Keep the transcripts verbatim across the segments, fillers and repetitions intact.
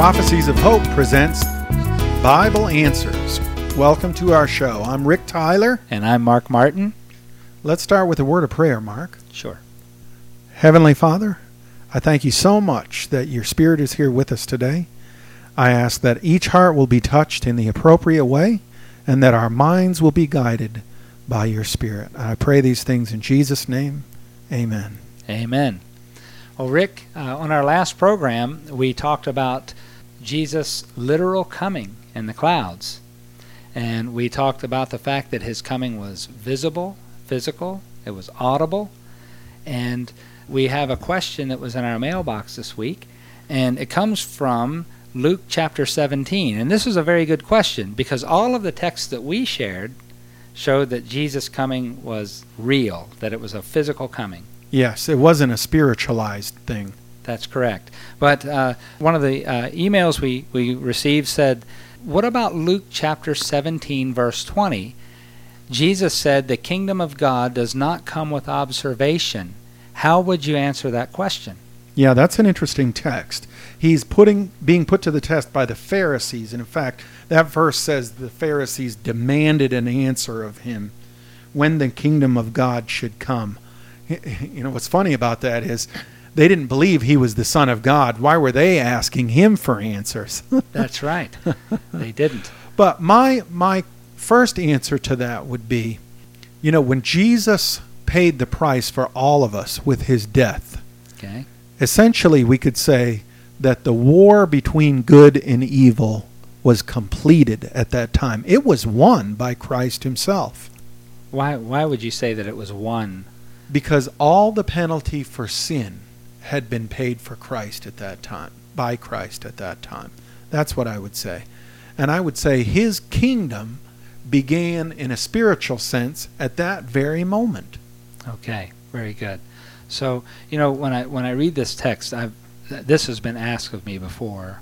Prophecies of Hope presents Bible Answers. Welcome to our show. I'm Rick Tyler. And I'm Mark Martin. Let's start with a word of prayer, Mark. Sure. Heavenly Father, I thank you so much that your Spirit is here with us today. I ask that each heart will be touched in the appropriate way and that our minds will be guided by your Spirit. I pray these things in Jesus' name. Amen. Amen. Well, Rick, uh, on our last program, we talked about Jesus' literal coming in the clouds. And we talked about the fact that his coming was visible, physical, it was audible. And we have a question that was in our mailbox this week, and it comes from Luke chapter seventeen. And this is a very good question because all of the texts that we shared showed that Jesus' coming was real, that it was a physical coming. Yes, it wasn't a spiritualized thing. That's correct. But uh, one of the uh, emails we, we received said, what about Luke chapter seventeen, verse twenty? Jesus said, the kingdom of God does not come with observation. How would you answer that question? Yeah, that's an interesting text. He's putting being put to the test by the Pharisees. And in fact, that verse says the Pharisees demanded an answer of him when the kingdom of God should come. You know, what's funny about that is they didn't believe he was the Son of God. Why were they asking him for answers? That's right. They didn't. But my my first answer to that would be, you know, when Jesus paid the price for all of us with his death, okay, essentially we could say that the war between good and evil was completed at that time. It was won by Christ himself. Why why would you say that it was won? Because all the penalty for sin had been paid for Christ at that time, by Christ at that time. That's what I would say. And I would say his kingdom began in a spiritual sense at that very moment. Okay, very good. So, you know, when I when I read this text, I've this has been asked of me before.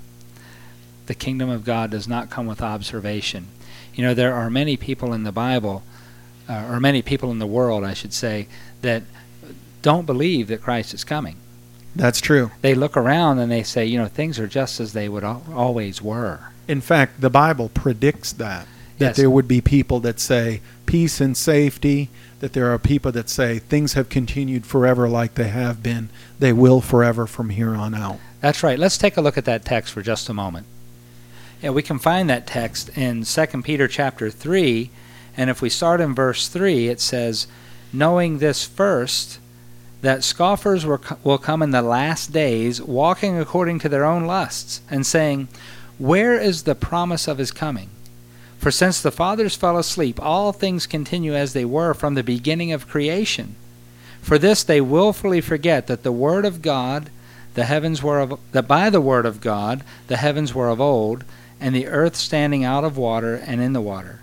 The kingdom of God does not come with observation. You know, there are many people in the Bible, uh, or many people in the world, I should say, that don't believe that Christ is coming. That's true. They look around and they say, you know, things are just as they would al- always were. In fact, the Bible predicts that. That Yes. there would be people that say peace and safety, that there are people that say things have continued forever like they have been. They will forever from here on out. That's right. Let's take a look at that text for just a moment. Yeah, we can find that text in Second Peter chapter three, and if we start in verse three, it says, knowing this first, that scoffers will will come in the last days, walking according to their own lusts, and saying, where is the promise of his coming? For since the fathers fell asleep, all things continue as they were from the beginning of creation. For this they willfully forget that the word of God, the heavens were of, that by the word of God the heavens were of old, and the earth standing out of water and in the water.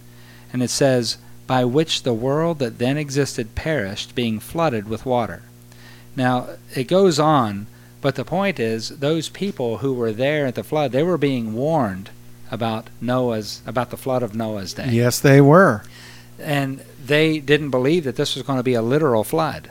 And it says, by which the world that then existed perished, being flooded with water. Now, it goes on, but the point is, those people who were there at the flood, they were being warned about Noah's, about the flood of Noah's day. Yes, they were. And they didn't believe that this was going to be a literal flood.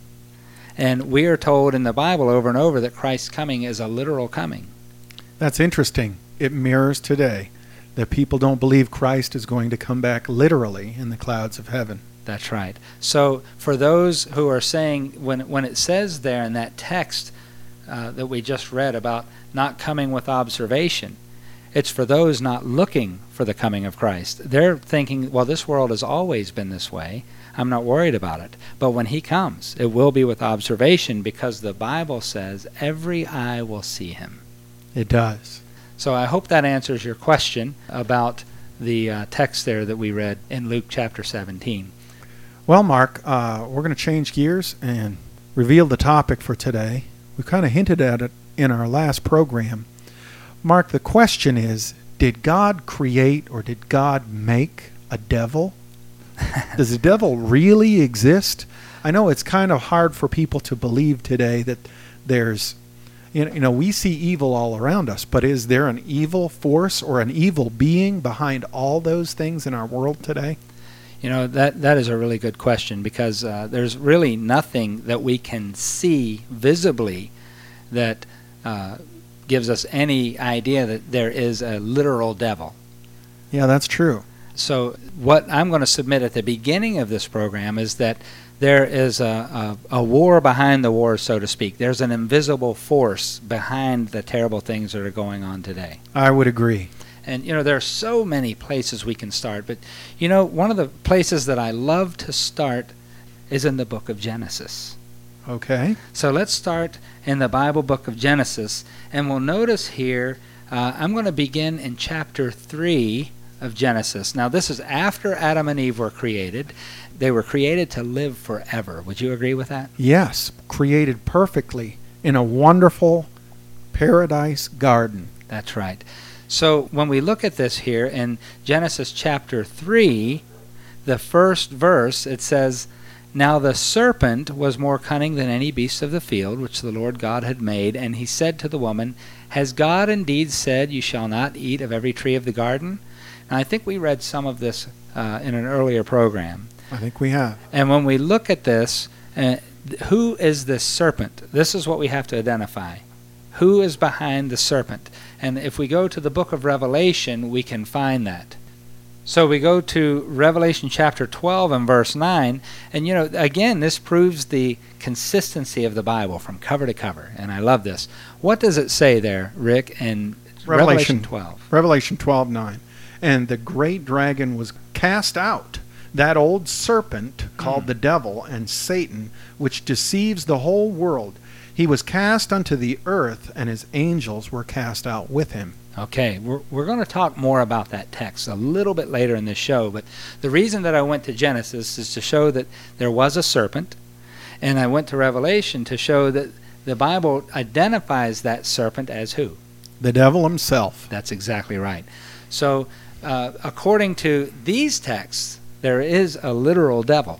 And we are told in the Bible over and over that Christ's coming is a literal coming. That's interesting. It mirrors today that people don't believe Christ is going to come back literally in the clouds of heaven. That's right. So for those who are saying, when when it says there in that text uh, that we just read about not coming with observation, it's for those not looking for the coming of Christ. They're thinking, well, this world has always been this way. I'm not worried about it. But when he comes, it will be with observation because the Bible says every eye will see him. It does. So I hope that answers your question about the uh, text there that we read in Luke chapter seventeen. Well, Mark, uh, we're going to change gears and reveal the topic for today. We kind of hinted at it in our last program. Mark, the question is, did God create or did God make a devil? Does the devil really exist? I know it's kind of hard for people to believe today that there's You know, we see evil all around us, but is there an evil force or an evil being behind all those things in our world today? You know, that that is a really good question because uh, there's really nothing that we can see visibly that uh, gives us any idea that there is a literal devil. Yeah, that's true. So what I'm going to submit at the beginning of this program is that there is a, a, a war behind the war, so to speak. There's an invisible force behind the terrible things that are going on today. I would agree. And, you know, there are so many places we can start. But, you know, one of the places that I love to start is in the book of Genesis. Okay. So let's start in the Bible book of Genesis. And we'll notice here, uh, I'm going to begin in chapter three of Genesis. Now, this is after Adam and Eve were created. They were created to live forever. Would you agree with that? Yes, created perfectly in a wonderful paradise garden. That's right. So when we look at this here in Genesis chapter three, the first verse, it says, "Now the serpent was more cunning than any beast of the field which the Lord God had made, and he said to the woman, Has God indeed said, You shall not eat of every tree of the garden?" Now I think we read some of this uh, in an earlier program. I think we have. And when we look at this, uh, who is this serpent? This is what we have to identify. Who is behind the serpent? And if we go to the book of Revelation, we can find that. So we go to Revelation chapter twelve and verse nine, and you know, again, this proves the consistency of the Bible from cover to cover, and I love this. What does it say there, Rick, in Revelation, Revelation twelve? Revelation twelve nine. "And the great dragon was cast out, that old serpent called mm. the devil and Satan, which deceives the whole world. He was cast unto the earth, and his angels were cast out with him." Okay, we're, we're going to talk more about that text a little bit later in this show, but the reason that I went to Genesis is to show that there was a serpent, and I went to Revelation to show that the Bible identifies that serpent as who? The devil himself. That's exactly right. So, uh, according to these texts, there is a literal devil.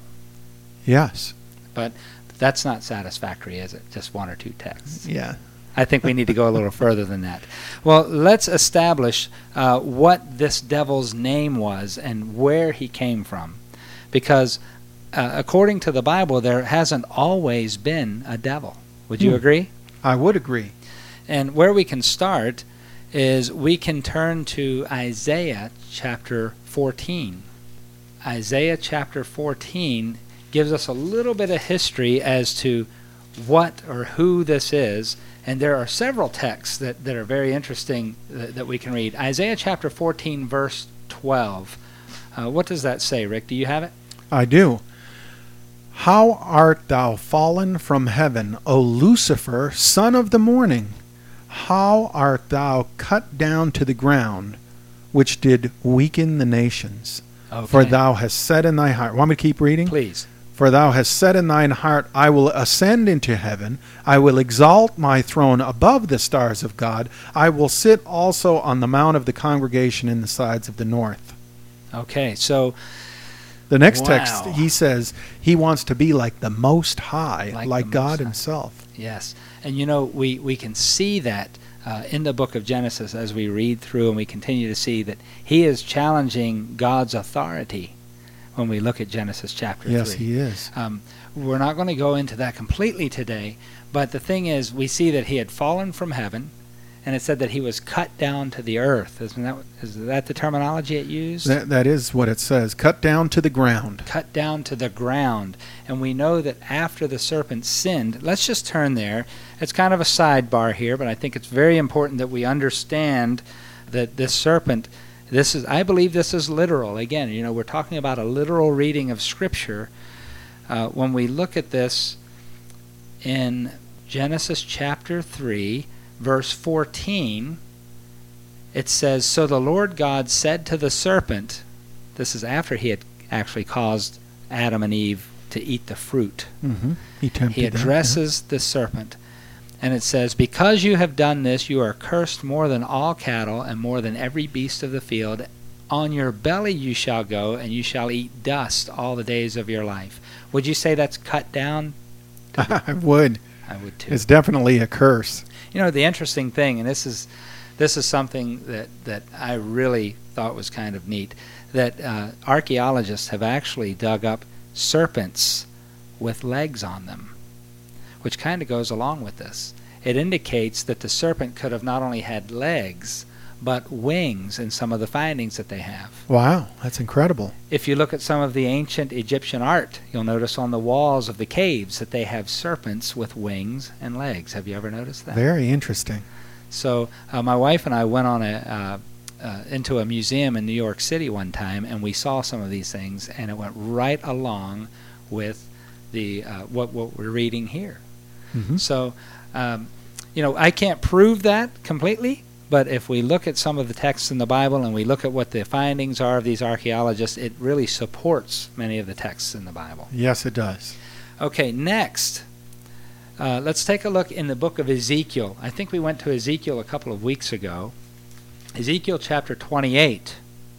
Yes. But that's not satisfactory, is it? Just one or two texts. Yeah. I think we need to go a little further than that. Well, let's establish uh, what this devil's name was and where he came from. Because uh, according to the Bible, there hasn't always been a devil. Would you hmm. agree? I would agree. And where we can start is we can turn to Isaiah chapter fourteen. Isaiah chapter fourteen gives us a little bit of history as to what or who this is. And there are several texts that, that are very interesting that, that we can read. Isaiah chapter fourteen, verse twelve. Uh, what does that say, Rick? Do you have it? I do. "How art thou fallen from heaven, O Lucifer, son of the morning? How art thou cut down to the ground, which did weaken the nations? Okay. For thou hast said in thy heart..." Want me to keep reading? Please. "For thou hast said in thine heart, I will ascend into heaven. I will exalt my throne above the stars of God. I will sit also on the mount of the congregation in the sides of the north." Okay, so the next wow. text, he says he wants to be like the Most High, like, like God High. himself. Yes, and you know, we, we can see that uh, in the book of Genesis as we read through, and we continue to see that he is challenging God's authority. When we look at Genesis chapter yes, three. Yes, he is. Um, we're not going to go into that completely today, but the thing is, we see that he had fallen from heaven, and it said that he was cut down to the earth. Isn't that, is that the terminology it used? That, that is what it says. Cut down to the ground. Cut down to the ground. And we know that after the serpent sinned, let's just turn there. It's kind of a sidebar here, but I think it's very important that we understand that this serpent... This is, I believe this is literal. Again, you know, we're talking about a literal reading of Scripture. Uh, when we look at this in Genesis chapter three, verse fourteen, it says, "So the Lord God said to the serpent," this is after he had actually caused Adam and Eve to eat the fruit. Mm-hmm. He tempted He addresses them, yeah. the serpent. And it says, "Because you have done this, you are cursed more than all cattle and more than every beast of the field. On your belly you shall go, and you shall eat dust all the days of your life." Would you say that's cut down? I would. I would too. It's definitely a curse. You know, the interesting thing, and this is this is something that, that I really thought was kind of neat, that uh, archaeologists have actually dug up serpents with legs on them, which kind of goes along with this. it indicates that the serpent could have not only had legs, but wings in some of the findings that they have. Wow, that's incredible. If you look at some of the ancient Egyptian art, you'll notice on the walls of the caves that they have serpents with wings and legs. Have you ever noticed that? Very interesting. So uh, my wife and I went on a uh, uh, into a museum in New York City one time, and we saw some of these things, and it went right along with the uh, what what we're reading here. Mm-hmm. So, um, you know, I can't prove that completely. But if we look at some of the texts in the Bible and we look at what the findings are of these archaeologists, it really supports many of the texts in the Bible. Yes, it does. Okay, next, uh, let's take a look in the book of Ezekiel. I think we went to Ezekiel a couple of weeks ago. Ezekiel chapter twenty-eight.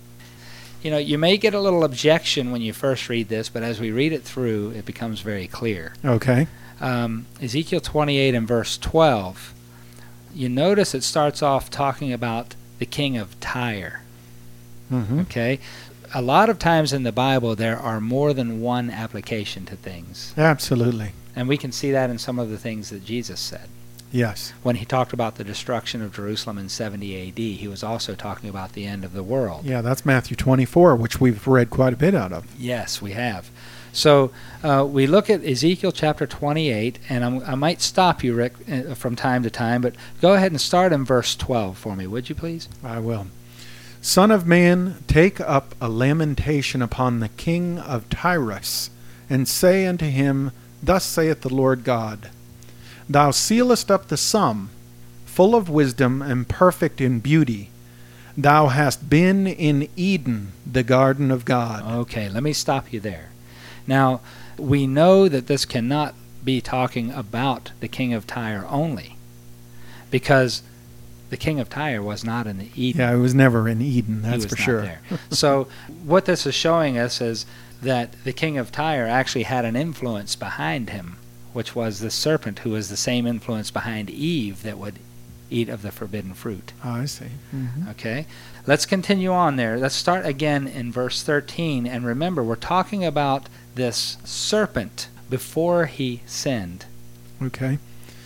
You know, you may get a little objection when you first read this, but as we read it through, it becomes very clear. Okay. Um, Ezekiel twenty-eight and verse twelve. You notice it starts off talking about the king of Tyre. Mm-hmm. Okay? A lot of times in the Bible there are more than one application to things. Absolutely. And we can see that in some of the things that Jesus said. Yes. When he talked about the destruction of Jerusalem in seventy A D, he was also talking about the end of the world. Yeah, that's Matthew twenty-four, which we've read quite a bit out of. Yes, we have. So uh, we look at Ezekiel chapter twenty-eight, and I'm, I might stop you, Rick, uh, from time to time, but go ahead and start in verse twelve for me, would you please? I will. Son of man, take up a lamentation upon the king of Tyrus, and say unto him, Thus saith the Lord God, Thou sealest up the sum, full of wisdom and perfect in beauty. Thou hast been in Eden, the garden of God. Okay, let me stop you there. Now, we know that this cannot be talking about the king of Tyre only, because the king of Tyre was not in the Eden. Yeah, it was never in Eden, that's he was for not sure. There. So what this is showing us is that the king of Tyre actually had an influence behind him, which was the serpent, who was the same influence behind Eve that would eat of the forbidden fruit. Oh, I see. Mm-hmm. Okay, let's continue on there. Let's start again in verse thirteen, and remember, we're talking about this serpent before he sinned. Okay.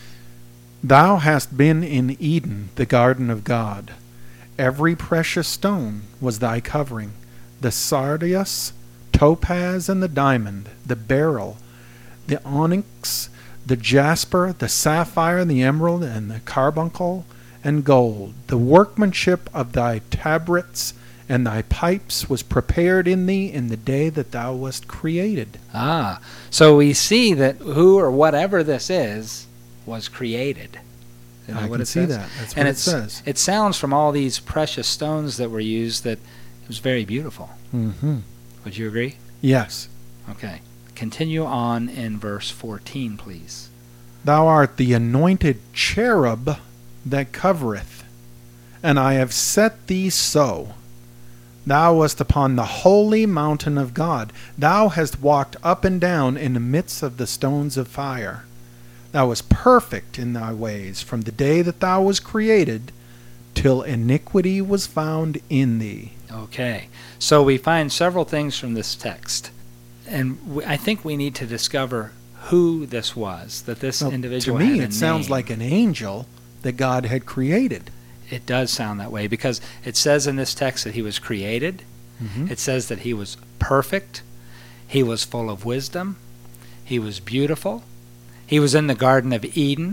Thou hast been in Eden, the garden of God. Every precious stone was thy covering, the sardius, topaz, and the diamond, the beryl, the onyx, the jasper, the sapphire, the emerald, and the carbuncle, and gold. The workmanship of thy tabrets and thy pipes was prepared in thee in the day that thou wast created. Ah, so we see that who or whatever this is was created. Isn't that I what can it see says? that. That's what and it it's, says. It sounds from all these precious stones that were used that it was very beautiful. Mm-hmm. Would you agree? Yes. Okay. Continue on in verse fourteen, please. Thou art the anointed cherub that covereth, and I have set thee so. Thou wast upon the holy mountain of God. Thou hast walked up and down in the midst of the stones of fire. Thou wast perfect in thy ways from the day that thou was created, till iniquity was found in thee. Okay. So we find several things from this text. And we, I think we need to discover who this was, that this Well, individual to me, had a it sounds name. like an angel that God had created. It does sound that way, because it says in this text that he was created. Mm-hmm. It says that he was perfect. He was full of wisdom. He was beautiful. He was in the Garden of Eden.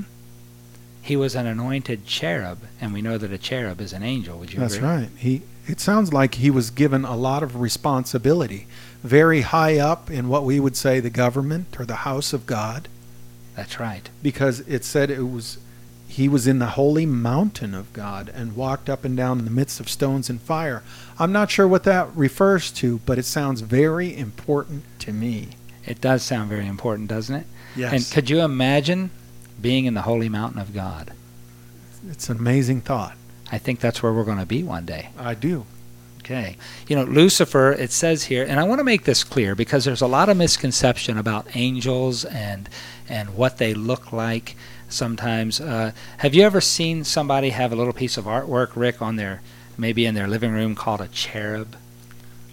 He was an anointed cherub, and we know that a cherub is an angel. Would you That's agree? right. He. It sounds like he was given a lot of responsibility, very high up in what we would say the government or the house of God, That's right. because it said it was he was in the holy mountain of God and walked up and down in the midst of stones and fire. I'm not sure what that refers to, but it sounds very important to me. It does sound very important, doesn't it? Yes. And could you imagine being in the holy mountain of God? It's an amazing thought. I think that's where we're going to be one day. I do. Okay. You know, Lucifer, it says here, and I want to make this clear because there's a lot of misconception about angels and and what they look like sometimes. Uh, have you ever seen somebody have a little piece of artwork, Rick, on their, maybe in their living room called a cherub?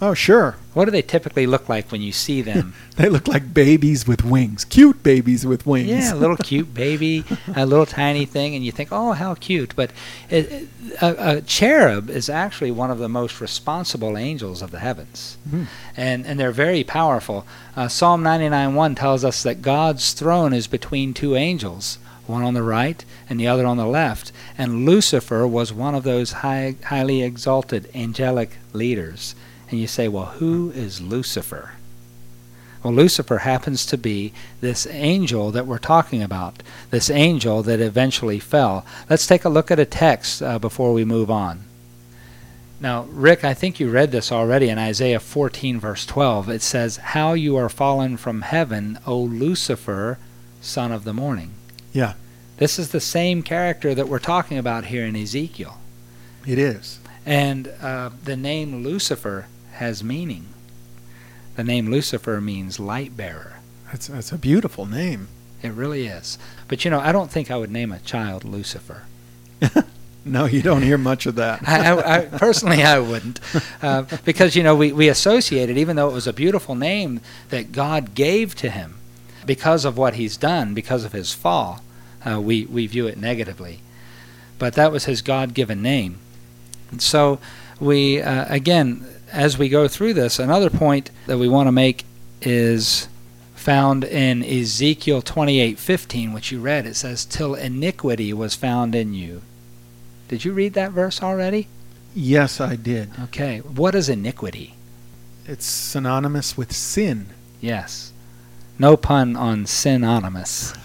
Oh, sure. What do they typically look like when you see them? They look like babies with wings. Cute babies with wings. Yeah, a little cute baby, a little tiny thing, and you think, oh, how cute. But it, it, a, a cherub is actually one of the most responsible angels of the heavens. Mm. And and they're very powerful. Uh, Psalm ninety-nine one tells us that God's throne is between two angels, one on the right and the other on the left. And Lucifer was one of those high, highly exalted angelic leaders. And you say, well, who is Lucifer? Well, Lucifer happens to be this angel that we're talking about, this angel that eventually fell. Let's take a look at a text uh, before we move on. Now, Rick, I think you read this already in Isaiah fourteen, verse twelve. It says, how you are fallen from heaven, O Lucifer, son of the morning. Yeah. This is the same character that we're talking about here in Ezekiel. It is. And uh, the name Lucifer has meaning. The name Lucifer means light bearer. That's that's a beautiful name. It really is. But you know, I don't think I would name a child Lucifer. No, you don't hear much of that. I, I, I personally, I wouldn't, uh, because you know we we associate it, even though it was a beautiful name that God gave to him, because of what he's done, because of his fall, uh, we we view it negatively. But that was his God-given name. And so we uh, again. As we go through this, another point that we want to make is found in Ezekiel twenty-eight fifteen, which you read. It says, till iniquity was found in you. Did you read that verse already? Yes, I did. Okay. What is iniquity? It's synonymous with sin. Yes. No pun on synonymous.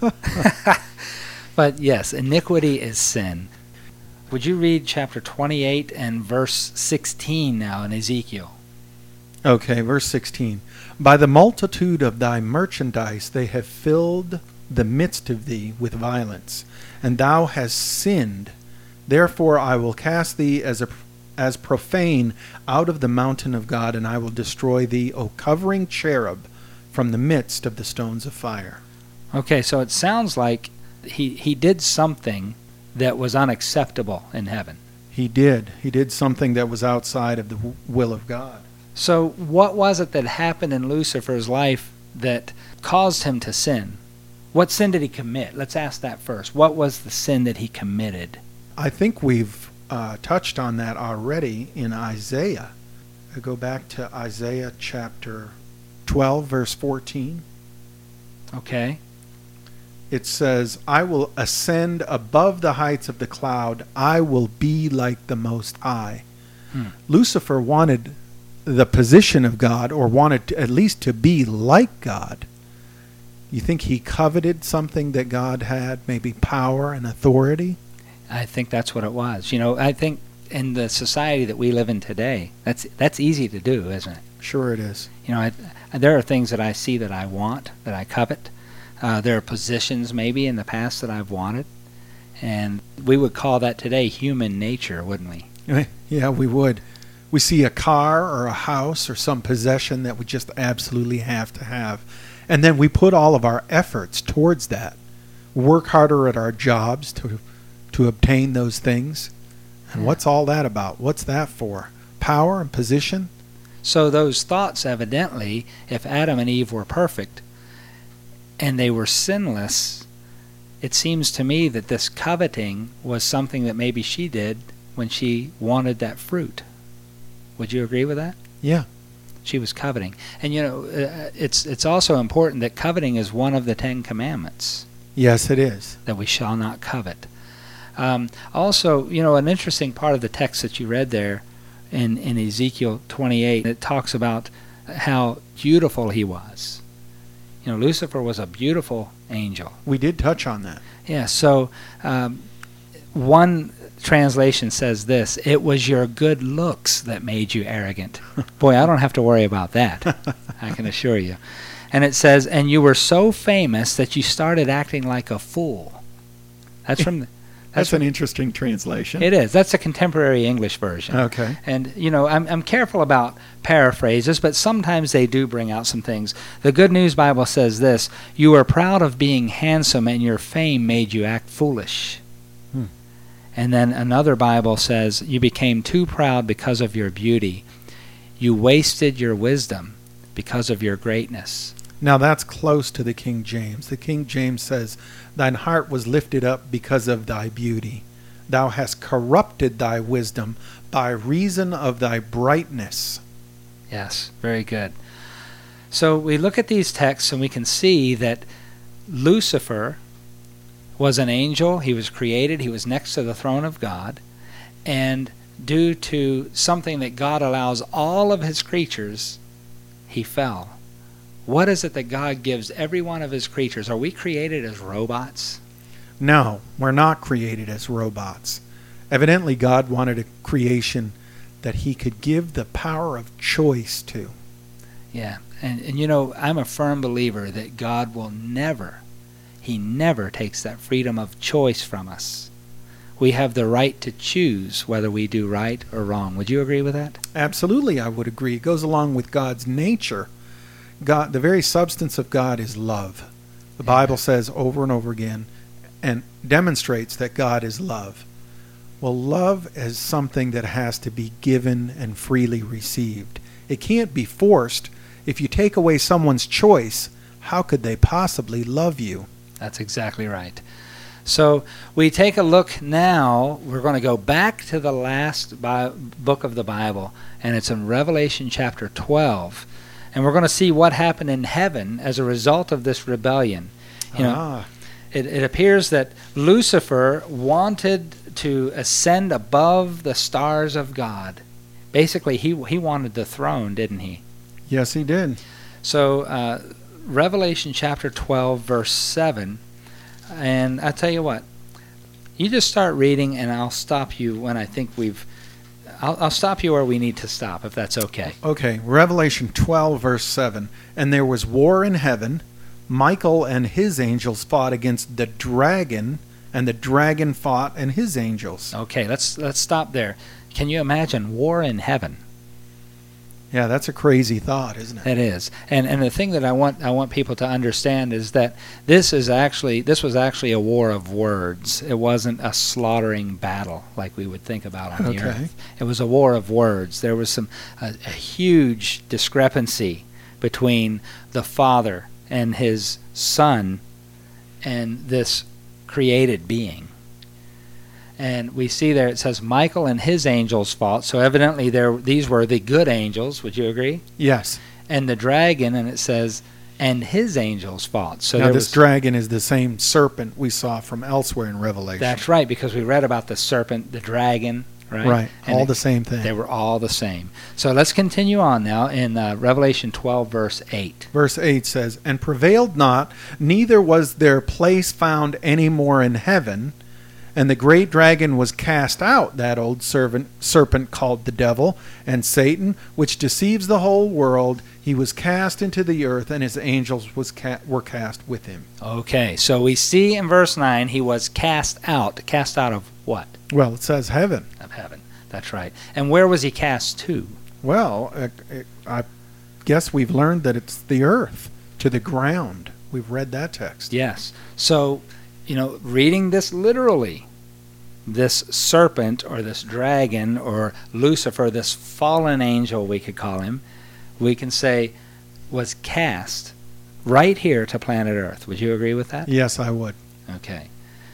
But yes, iniquity is sin. Would you read chapter twenty-eight and verse sixteen now in Ezekiel? Okay, verse sixteen. By the multitude of thy merchandise they have filled the midst of thee with violence, and thou hast sinned. Therefore I will cast thee as a as profane out of the mountain of God, and I will destroy thee, O covering cherub, from the midst of the stones of fire. Okay, so it sounds like he, he did something that was unacceptable in heaven. He did. He did something that was outside of the w- will of God. So what was it that happened in Lucifer's life that caused him to sin? What sin did he commit? Let's ask that first. What was the sin that he committed? I think we've uh, touched on that already in Isaiah. I go back to Isaiah chapter twelve, verse fourteen. Okay. It says, I will ascend above the heights of the cloud. I will be like the Most High. Hmm. Lucifer wanted the position of God, or wanted to, at least to be like God. You think he coveted something that God had, maybe power and authority? I think that's what it was. You know, I think in the society that we live in today, that's that's easy to do, isn't it? Sure it is. You know, I, there are things that I see that I want, that I covet. Uh, there are positions maybe in the past that I've wanted, and we would call that today human nature, wouldn't we? Yeah, we would. We see a car or a house or some possession that we just absolutely have to have, and then we put all of our efforts towards that. Work harder at our jobs to to obtain those things. And yeah. What's all that about? What's that for? Power and position? So those thoughts, evidently, if Adam and Eve were perfect and they were sinless, it seems to me that this coveting was something that maybe she did when she wanted that fruit. Would you agree with that? Yeah. She was coveting. And, you know, uh, it's it's also important that coveting is one of the Ten Commandments. Yes, it is. That we shall not covet. Um, also, you know, an interesting part of the text that you read there in, in Ezekiel twenty-eight, it talks about how beautiful he was. You know, Lucifer was a beautiful angel. We did touch on that. Yeah, so um, one translation says this, it was your good looks that made you arrogant. Boy, I don't have to worry about that, I can assure you. And it says, and you were so famous that you started acting like a fool. That's from the... That's, That's an interesting translation. It is. That's a contemporary English version. Okay. And, you know, I'm I'm careful about paraphrases, but sometimes they do bring out some things. The Good News Bible says this, you were proud of being handsome and your fame made you act foolish. Hmm. And then another Bible says, you became too proud because of your beauty. You wasted your wisdom because of your greatness. Now that's close to the King James. The King James says, thine heart was lifted up because of thy beauty. Thou hast corrupted thy wisdom by reason of thy brightness. Yes, very good. So we look at these texts and we can see that Lucifer was an angel. He was created. He was next to the throne of God. And due to something that God allows all of his creatures, he fell. What is it that God gives every one of his creatures? Are we created as robots? No, we're not created as robots. Evidently, God wanted a creation that he could give the power of choice to. Yeah, and, and you know, I'm a firm believer that God will never, he never takes that freedom of choice from us. We have the right to choose whether we do right or wrong. Would you agree with that? Absolutely, I would agree. It goes along with God's nature. God, the very substance of God is love. The Bible says over and over again, and demonstrates that God is love. Well, love is something that has to be given and freely received. It can't be forced. If you take away someone's choice, how could they possibly love you? That's exactly right. So we take a look now. We're going to go back to the last bi- book of the Bible, and it's in Revelation chapter twelve. And we're going to see what happened in heaven as a result of this rebellion. You know, Ah. it, it appears that Lucifer wanted to ascend above the stars of God. Basically, he he wanted the throne, didn't he? Yes, he did. So uh, Revelation chapter twelve, verse seven. And I tell you what, you just start reading, and I'll stop you when I think we've. I'll, I'll stop you where we need to stop, if that's okay. Okay, Revelation twelve, verse seven. And there was war in heaven. Michael and his angels fought against the dragon, and the dragon fought and his angels. Okay, let's let's stop there. Can you imagine war in heaven? Yeah, that's a crazy thought, isn't it? It is. And and the thing that I want I want people to understand is that this is actually this was actually a war of words. It wasn't a slaughtering battle like we would think about on the Okay. earth. It was a war of words. There was some a, a huge discrepancy between the Father and his Son and this created being. And we see there it says Michael and his angels fought. So evidently there these were the good angels. Would you agree? Yes. And the dragon, and it says, and his angels fought. So Now, there this was, dragon is the same serpent we saw from elsewhere in Revelation. that's right, because we read about the serpent, the dragon, right? Right, And all it- the same thing. They were all the same. So let's continue on now in uh, Revelation twelve, verse eight. Verse eight says, And prevailed not, neither was their place found any more in heaven. And the great dragon was cast out, that old servant, serpent called the devil and Satan, which deceives the whole world. He was cast into the earth, and his angels was ca- were cast with him. Okay, so we see in verse nine he was cast out. Cast out of what? Well, it says heaven. Of heaven. That's right. And where was he cast to? Well, uh, I guess we've learned that it's the earth, to the ground. We've read that text. Yes. So, you know, reading this literally, this serpent or this dragon or Lucifer, this fallen angel, we could call him, we can say was cast right here to planet Earth. Would you agree with that? Yes, I would. Okay.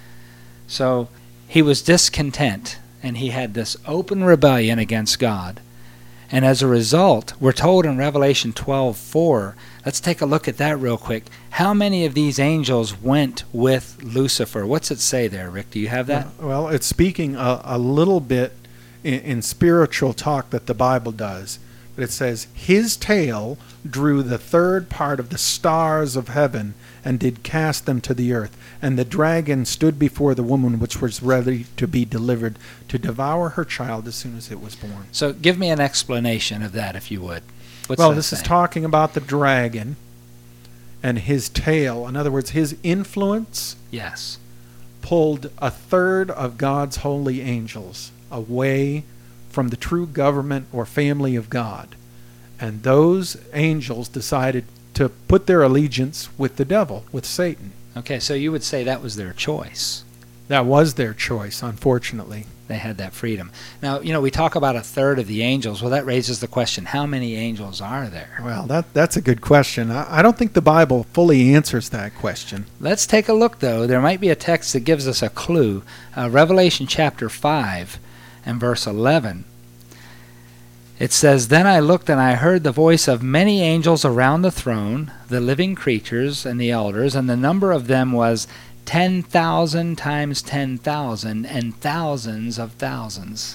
So he was discontent, and he had this open rebellion against God. And as a result, we're told in Revelation twelve four, let's take a look at that real quick. How many of these angels went with Lucifer? What's it say there, Rick? Do you have that? Well, it's speaking a, a little bit in, in spiritual talk that the Bible does. But it says, His tail drew the third part of the stars of heaven and did cast them to the earth. And the dragon stood before the woman which was ready to be delivered to devour her child as soon as it was born. So give me an explanation of that, if you would. What's well, that this is saying? talking about the dragon and his tail. In other words, his influence Yes. pulled a third of God's holy angels away from the true government or family of God. And those angels decided to put their allegiance with the devil, with Satan. Okay, so you would say that was their choice. That was their choice, unfortunately. They had that freedom. Now, you know, we talk about a third of the angels. Well, that raises the question, how many angels are there? Well, that that's a good question. I, I don't think the Bible fully answers that question. Let's take a look, though. There might be a text that gives us a clue. Uh, Revelation chapter five and verse eleven. It says, "Then I looked and I heard the voice of many angels around the throne, the living creatures and the elders, and the number of them was ten thousand times ten thousand and thousands of thousands."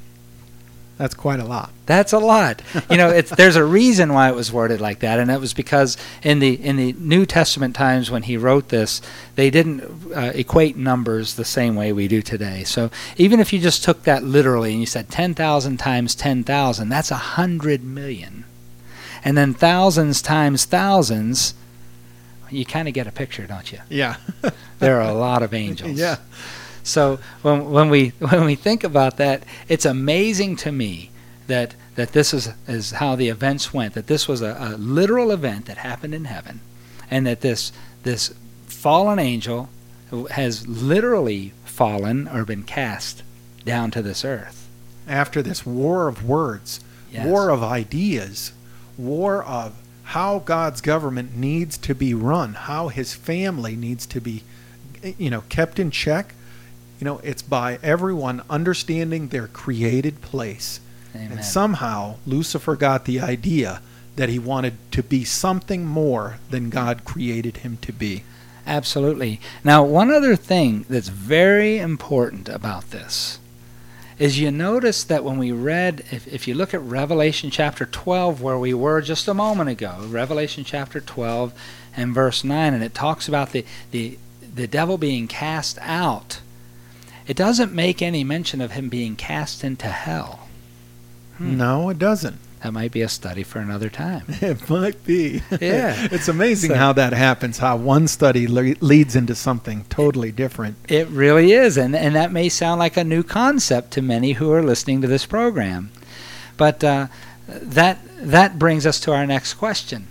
That's quite a lot. That's a lot. You know, it's, there's a reason why it was worded like that, and that was because in the in the New Testament times when he wrote this, they didn't uh, equate numbers the same way we do today. So even if you just took that literally and you said ten thousand times ten thousand, that's a hundred million. And then thousands times thousands, you kind of get a picture, don't you? Yeah. There are a lot of angels. Yeah. So when when we when we think about that, it's amazing to me that that this is is how the events went. That this was a, a literal event that happened in heaven, and that this this fallen angel has literally fallen or been cast down to this earth. After this war of words, Yes. war of ideas, war of how God's government needs to be run, how his family needs to be, you know, kept in check. You know, it's by everyone understanding their created place. Amen. And somehow Lucifer got the idea that he wanted to be something more than God created him to be. Absolutely. Now, one other thing that's very important about this is you notice that when we read, if, if you look at Revelation chapter twelve, where we were just a moment ago, Revelation chapter twelve and verse nine, and it talks about the, the, the devil being cast out. It doesn't make any mention of him being cast into hell. Hmm. No, it doesn't. That might be a study for another time. It might be. Yeah. It's amazing So- how that happens, how one study le- leads into something totally different. It really is, and and that may sound like a new concept to many who are listening to this program. But uh, that that brings us to our next question.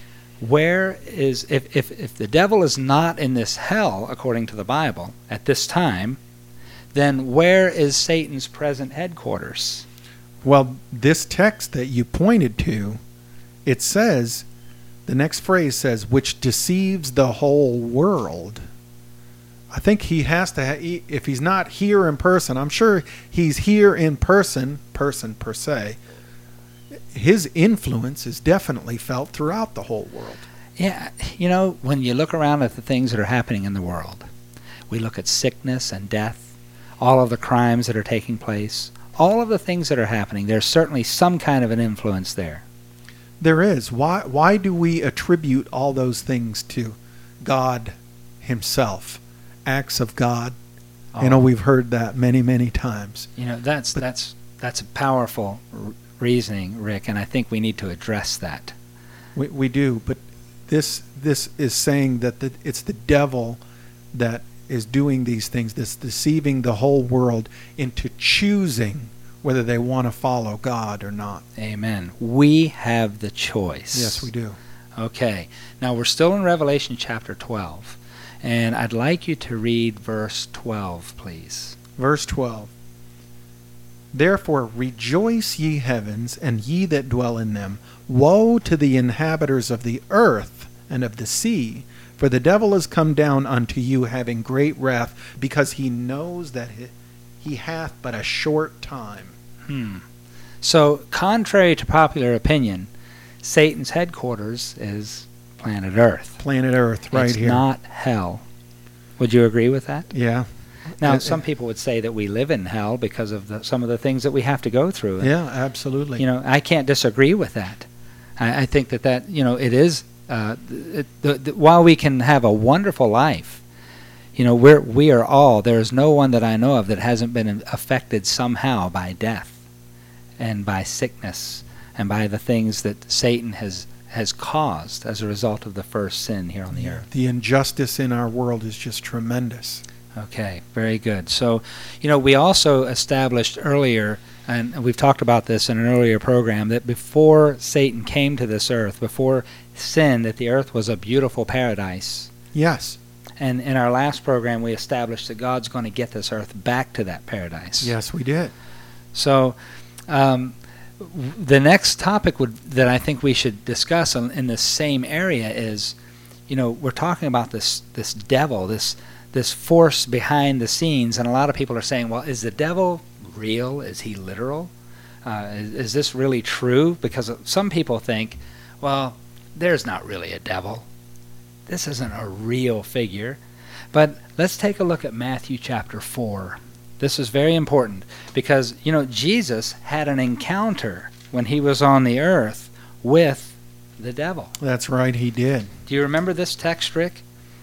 Where is, if, if, if the devil is not in this hell, according to the Bible, at this time, then where is Satan's present headquarters? Well, this text that you pointed to, it says, the next phrase says, which deceives the whole world. I think he has to, ha- if he's not here in person, I'm sure he's here in person, person per se, his influence is definitely felt throughout the whole world. Yeah, you know, when you look around at the things that are happening in the world, we look at sickness and death, all of the crimes that are taking place, all of the things that are happening, there's certainly some kind of an influence there. There is. Why why do we attribute all those things to God himself? Acts of God. Oh, You know, we've heard that many, many times. you know, that's but- that's that's a powerful r- reasoning, Rick, and I think we need to address that. We we do, but this this is saying that the, it's the devil that is doing these things, this deceiving the whole world into choosing whether they want to follow God or not. Amen. We have the choice. Yes, we do. Okay. Now we're still in Revelation chapter twelve, and I'd like you to read verse twelve, please. Verse twelve. Therefore rejoice, ye heavens, and ye that dwell in them. Woe to the inhabitants of the earth and of the sea, for the devil is come down unto you, having great wrath, because he knows that he, he hath but a short time. Hmm. So, contrary to popular opinion, Satan's headquarters is planet Earth. Planet Earth, right it's here. not hell. Would you agree with that? Yeah. Now, Uh, some people would say that we live in hell because of the, some of the things that we have to go through. And, Yeah, absolutely. You know, I can't disagree with that. I, I think that that, you know, it is, uh, it, the, the, while we can have a wonderful life, you know, we're, we are all, there is no one that I know of that hasn't been affected somehow by death and by sickness and by the things that Satan has, has caused as a result of the first sin here on the earth. The injustice in our world is just tremendous. Okay, very good. So, you know, we also established earlier, and we've talked about this in an earlier program, that before Satan came to this earth, before sin, that the earth was a beautiful paradise. Yes. And in our last program, we established that God's going to get this earth back to that paradise. Yes, we did. So um, the next topic would, that I think we should discuss in, in this same area is, you know, we're talking about this this devil, this this force behind the scenes, and a lot of people are saying, well, is the devil real? Is he literal? Uh, is, is this really true? Because some people think, well, there's not really a devil. This isn't a real figure. But let's take a look at Matthew chapter four. This is very important because, you know, Jesus had an encounter when he was on the earth with the devil. That's right, he did. Do you remember this text, Rick?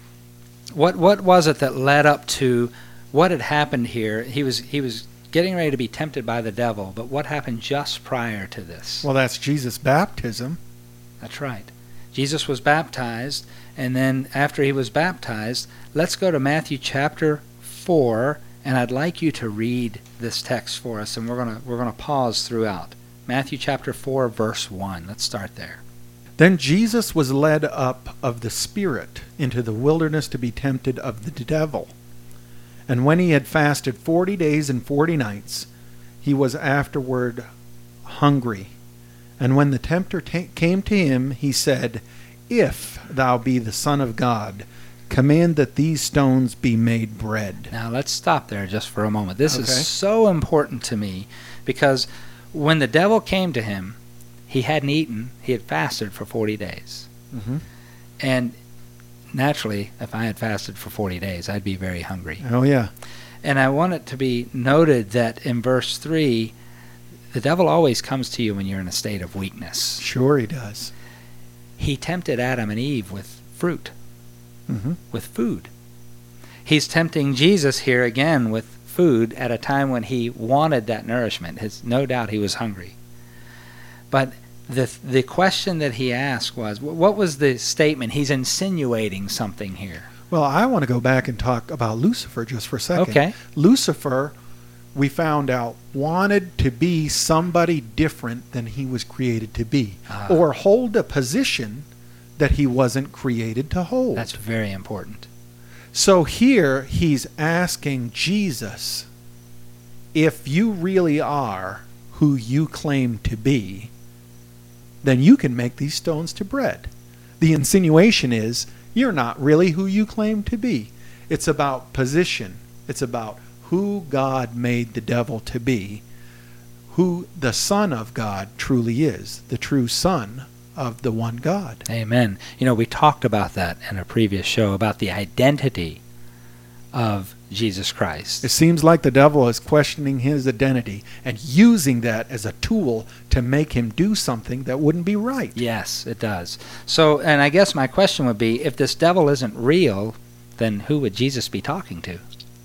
What what was it that led up to what had happened here? He was he was getting ready to be tempted by the devil, but what happened just prior to this? Well, that's Jesus' baptism. That's right. Jesus was baptized, and then after he was baptized, let's go to Matthew chapter four, and I'd like you to read this text for us, and we're gonna we're gonna pause throughout. Matthew chapter four, verse one. Let's start there. Then Jesus was led up of the Spirit into the wilderness to be tempted of the devil. And when he had fasted forty days and forty nights, he was afterward hungry. And when the tempter ta- came to him, he said, If thou be the Son of God, command that these stones be made bread. Now let's stop there just for a moment. This Okay. is so important to me because when the devil came to him, he hadn't eaten. He had fasted for forty days. Mm-hmm. And naturally, if I had fasted for forty days, I'd be very hungry. Oh, yeah. And I want it to be noted that in verse three, the devil always comes to you when you're in a state of weakness. Sure he does. He tempted Adam and Eve with fruit, Mm-hmm. with food. He's tempting Jesus here again with food at a time when he wanted that nourishment. His, no doubt he was hungry. But the the question that he asked was, what was the statement? He's insinuating something here. Well, I want to go back and talk about Lucifer just for a second. Okay. Lucifer, we found out, wanted to be somebody different than he was created to be, Ah. or hold a position that he wasn't created to hold. That's very important. So here he's asking Jesus, if you really are who you claim to be, then you can make these stones to bread. The insinuation is, you're not really who you claim to be. It's about position. It's about who God made the devil to be, who the Son of God truly is, the true Son of the one God. Amen. You know, we talked about that in a previous show, about the identity of Jesus Christ. It seems like the devil is questioning his identity and using that as a tool to make him do something that wouldn't be right. Yes, it does. So, and I guess my question would be, if this devil isn't real, then who would Jesus be talking to?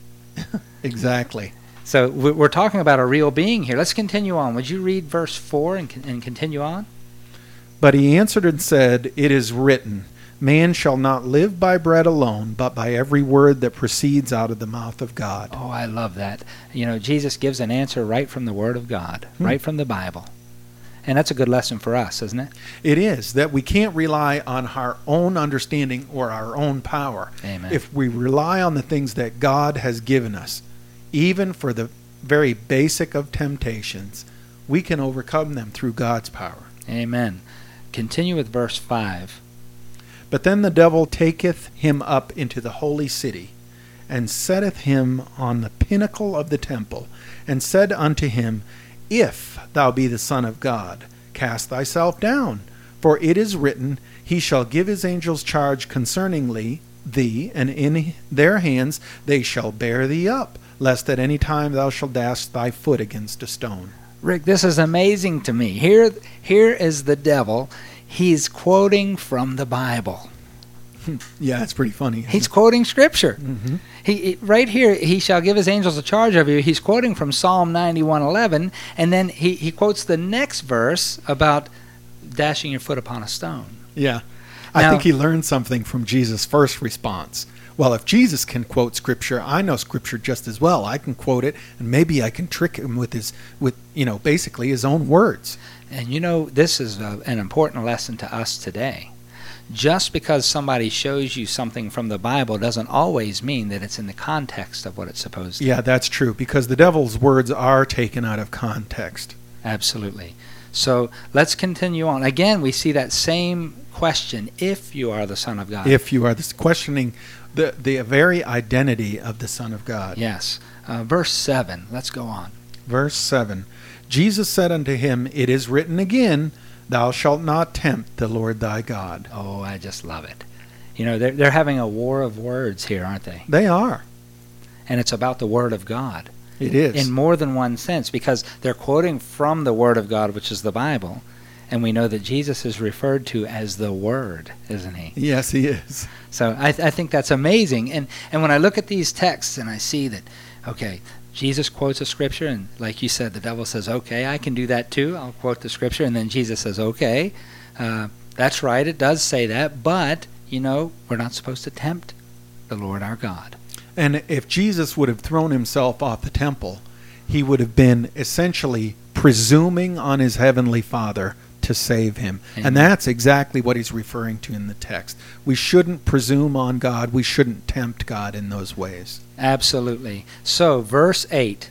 Exactly. So we- we're talking about a real being here. Let's continue on. Would you read verse four and, con- and continue on? But he answered and said, It is written, Man shall not live by bread alone, but by every word that proceeds out of the mouth of God. Oh, I love that. You know, Jesus gives an answer right from the Word of God, Hmm. right from the Bible. And that's a good lesson for us, isn't it? It is that we can't rely on our own understanding or our own power. Amen. If we rely on the things that God has given us, even for the very basic of temptations, we can overcome them through God's power. Amen. Continue with verse five. But then the devil taketh him up into the holy city, and setteth him on the pinnacle of the temple, and said unto him, If thou be the Son of God, cast thyself down. For it is written, He shall give his angels charge concerningly thee, and in their hands they shall bear thee up, lest at any time thou shalt dash thy foot against a stone. Rick, this is amazing to me. Here, here is the devil. He's quoting from the Bible. Yeah, it's pretty funny. isn't He's it? quoting Scripture. Mhm. He, he right here, he shall give his angels a charge of you. He's quoting from Psalm ninety-one eleven, and then he, he quotes the next verse about dashing your foot upon a stone. Yeah. I Now- think he learned something from Jesus' first response. Well, if Jesus can quote Scripture, I know Scripture just as well. I can quote it, and maybe I can trick him with his, with you know, basically his own words. And you know, this is a, an important lesson to us today. just because somebody shows you something from the Bible doesn't always mean that it's in the context of what it's supposed to. Yeah, that's true, because the devil's words are taken out of context. Absolutely. So let's continue on. Again, we see that same question, if you are the Son of God. If you are this questioning the, the very identity of the Son of God. Yes. Uh, verse seven. Let's go on. Verse seven. Jesus said unto him, It is written again, Thou shalt not tempt the Lord thy God. Oh, I just love it. You know, they're, they're having a war of words here, aren't they? They are. And it's about the Word of God. It is. In more than one sense, because they're quoting from the Word of God, which is the Bible, and we know that Jesus is referred to as the Word, isn't he? Yes, he is. So I, th- I think that's amazing. And, and when I look at these texts and I see that, okay, Jesus quotes a scripture, and like you said, the devil says, okay, I can do that too. I'll quote the scripture. And then Jesus says, okay, uh, that's right, it does say that, but, you know, we're not supposed to tempt the Lord our God. And if Jesus would have thrown himself off the temple, he would have been essentially presuming on his heavenly Father to save him. Amen. And that's exactly what he's referring to in the text. We shouldn't presume on God. We shouldn't tempt God in those ways. Absolutely. So, verse eight.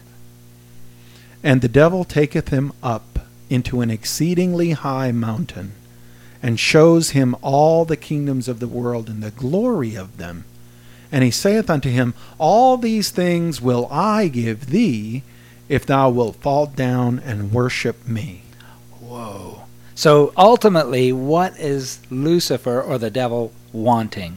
And the devil taketh him up into an exceedingly high mountain, and shows him all the kingdoms of the world and the glory of them. And he saith unto him, All these things will I give thee, if thou wilt fall down and worship me. Whoa. So ultimately, what is Lucifer or the devil wanting?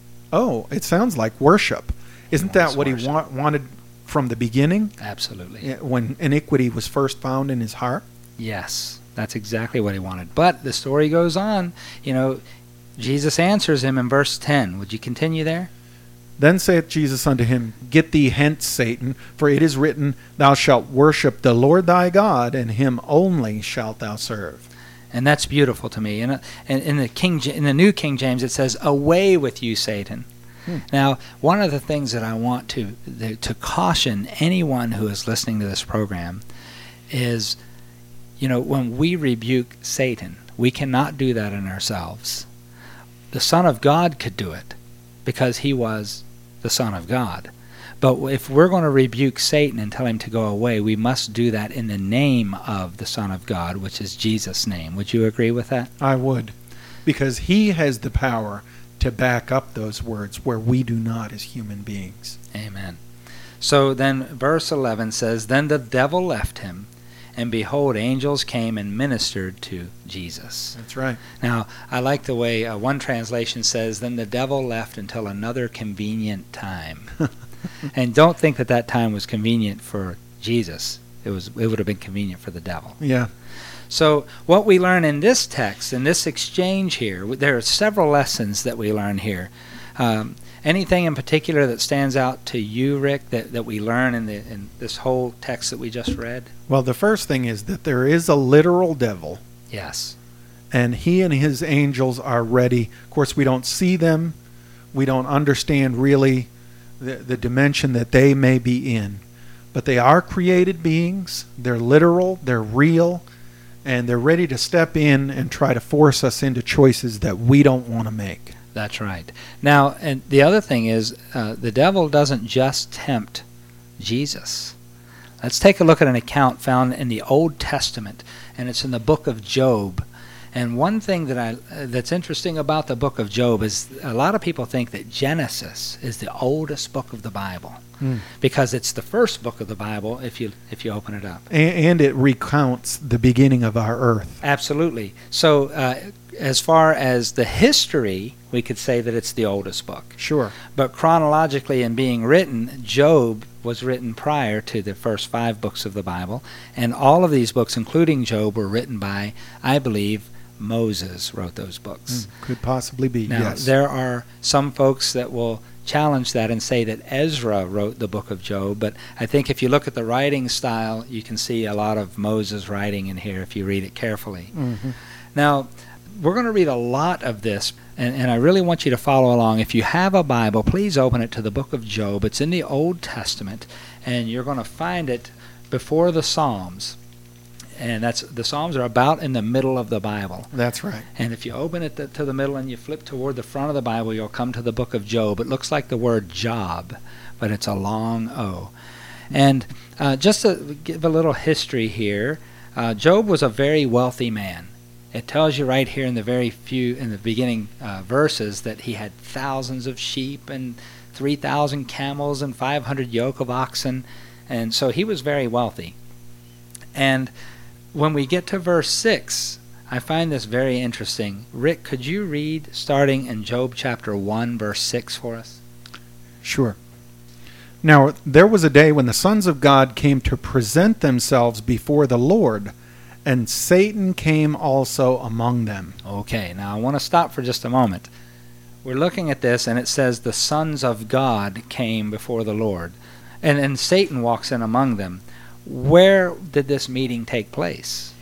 Oh, it sounds like worship. Isn't that Wants what he worship. wa- wanted from the beginning, Absolutely. when iniquity was first found in his heart? Yes, that's exactly what he wanted. But the story goes on. You know, Jesus answers him in verse ten. Would you continue there? Then saith Jesus unto him, Get thee hence, Satan, for it is written, Thou shalt worship the Lord thy God, and him only shalt thou serve. And that's beautiful to me. And in, in the King, in the New King James, it says, "Away with you, Satan." Hmm. Now, one of the things that I want to to caution anyone who is listening to this program is, you know, when we rebuke Satan, we cannot do that in ourselves. The Son of God could do it because he was the Son of God. But if we're going to rebuke Satan and tell him to go away, we must do that in the name of the Son of God, which is Jesus' name. Would you agree with that? I would, because he has the power to back up those words where we do not as human beings. Amen. So then verse eleven says, Then the devil left him, and behold, angels came and ministered to Jesus. That's right. Now, I like the way uh, one translation says, Then the devil left until another convenient time. And don't think that that time was convenient for Jesus. It was. It would have been convenient for the devil. Yeah. So what we learn in this text, in this exchange here, there are several lessons that we learn here. Um, anything in particular that stands out to you, Rick, that, that we learn in, the, in this whole text that we just read? Well, the first thing is that there is a literal devil. Yes. And he and his angels are ready. Of course, we don't see them. We don't understand really the, the dimension that they may be in. But they are created beings. They're literal. They're real. And they're ready to step in and try to force us into choices that we don't want to make. That's right. Now, and the other thing is, uh, the devil doesn't just tempt Jesus. Let's take a look at an account found in the Old Testament, and it's in the book of Job. And one thing that I uh, that's interesting about the book of Job is a lot of people think that Genesis is the oldest book of the Bible mm. because it's the first book of the Bible if you if you open it up. And, and it recounts the beginning of our earth. Absolutely. So uh, as far as the history, we could say that it's the oldest book. Sure. But chronologically in being written, Job was written prior to the first five books of the Bible. And all of these books, including Job, were written by, I believe, Moses wrote those books. Mm, could possibly be, now, yes. There are some folks that will challenge that and say that Ezra wrote the book of Job, but I think if you look at the writing style, you can see a lot of Moses writing in here if you read it carefully. Mm-hmm. Now, we're going to read a lot of this, and, and I really want you to follow along. If you have a Bible, please open it to the book of Job. It's in the Old Testament, and you're going to find it before the Psalms. And that's the Psalms are about in the middle of the Bible. That's right. And if you open it to, to the middle and you flip toward the front of the Bible, you'll come to the book of Job. It looks like the word Job, but it's a long O. And uh, just to give a little history here, uh, Job was a very wealthy man. It tells you right here in the very few in the beginning uh, verses that he had thousands of sheep and three thousand camels and five hundred yoke of oxen, and so he was very wealthy. And when we get to verse six, I find this very interesting. Rick, could you read starting in Job chapter one, verse six for us? Sure. Now there was a day when the sons of God came to present themselves before the Lord, and Satan came also among them. Okay, now I want to stop for just a moment. We're looking at this, and it says the sons of God came before the Lord, and, and Satan walks in among them. Where did this meeting take place?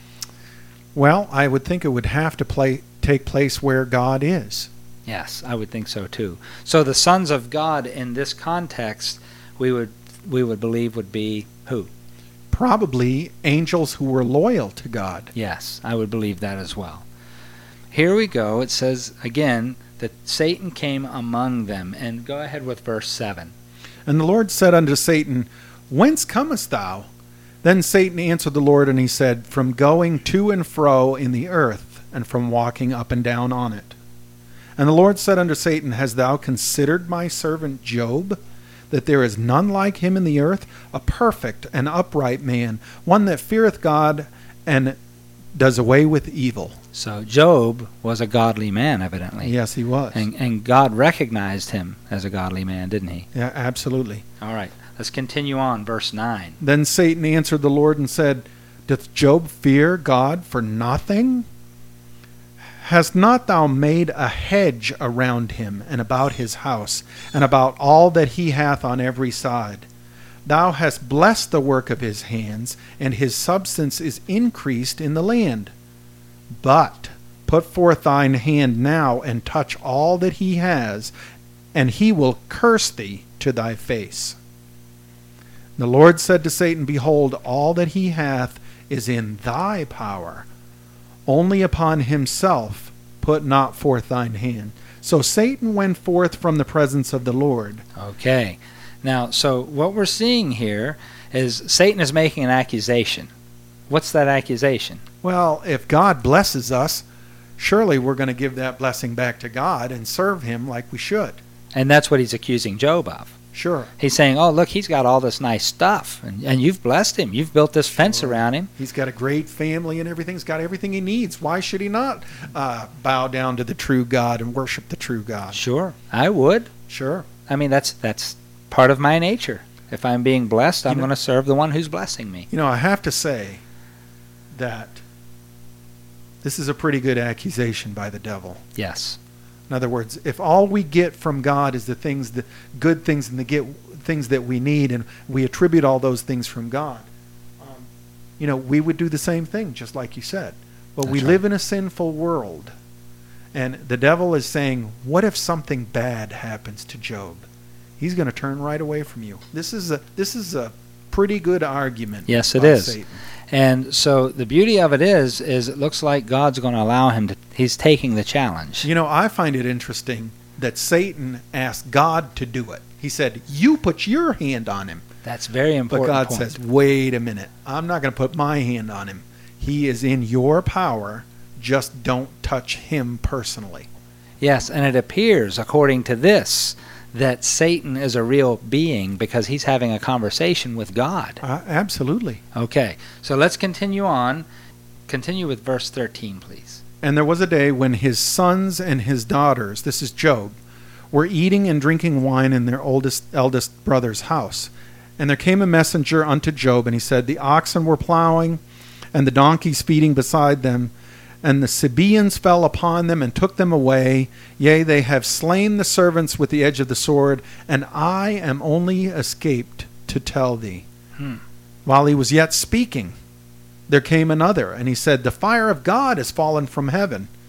Well, I would think it would have to play, take place where God is. Yes, I would think so too. So the sons of God in this context, we would we would believe would be who? Probably angels who were loyal to God. Yes, I would believe that as well. Here we go. It says again that Satan came among them. And go ahead with verse seven. And the Lord said unto Satan, Whence comest thou? Then Satan answered the Lord, and he said, From going to and fro in the earth, and from walking up and down on it. And the Lord said unto Satan, Hast thou considered my servant Job, that there is none like him in the earth, a perfect and upright man, one that feareth God and does away with evil? So Job was a godly man, evidently. Yes, he was. And, and God recognized him as a godly man, didn't he? Yeah, absolutely. All right, let's continue on, verse nine. Then Satan answered the Lord and said, Doth Job fear God for nothing? Hast not thou made a hedge around him and about his house, and about all that he hath on every side? Thou hast blessed the work of his hands, and his substance is increased in the land. But put forth thine hand now, and touch all that he has, and he will curse thee to thy face. The Lord said to Satan, Behold, all that he hath is in thy power. Only upon himself put not forth thine hand. So Satan went forth from the presence of the Lord. Okay. Now, so what we're seeing here is Satan is making an accusation. What's that accusation? Well, if God blesses us, surely we're going to give that blessing back to God and serve him like we should. And that's what he's accusing Job of. Sure. He's saying, oh, look, he's got all this nice stuff, and, and you've blessed him. You've built this fence Sure. around him. He's got a great family and everything. He's got everything he needs. Why should he not uh, bow down to the true God and worship the true God? Sure, I would. Sure. I mean, that's that's part of my nature. If I'm being blessed, I'm You know- going to serve the one who's blessing me. You know, I have to say that this is a pretty good accusation by the devil. Yes. In other words, if all we get from God is the things, the good things, and the get things that we need, and we attribute all those things from God, um, you know, we would do the same thing, just like you said. But That's we right. live in a sinful world, and the devil is saying, "What if something bad happens to Job? He's going to turn right away from you." This is a this is a pretty good argument. Yes, it by is. Satan. And so the beauty of it is, is it looks like God's going to allow him to, he's taking the challenge. You know, I find it interesting that Satan asked God to do it. He said, "You put your hand on him." That's very But important. God point. says, "Wait a minute. I'm not going to put my hand on him. He is in your power. Just don't touch him personally." Yes, and it appears, according to this, that Satan is a real being because he's having a conversation with God. Uh, absolutely. Okay, so let's continue on. Continue with verse thirteen, please. And there was a day when his sons and his daughters, this is Job, were eating and drinking wine in their oldest eldest brother's house. And there came a messenger unto Job, and he said, The oxen were plowing, and the donkeys feeding beside them, and the Sabaeans fell upon them and took them away. Yea, they have slain the servants with the edge of the sword, and I am only escaped to tell thee. Hmm. While he was yet speaking, there came another, and he said, The fire of God is fallen from heaven.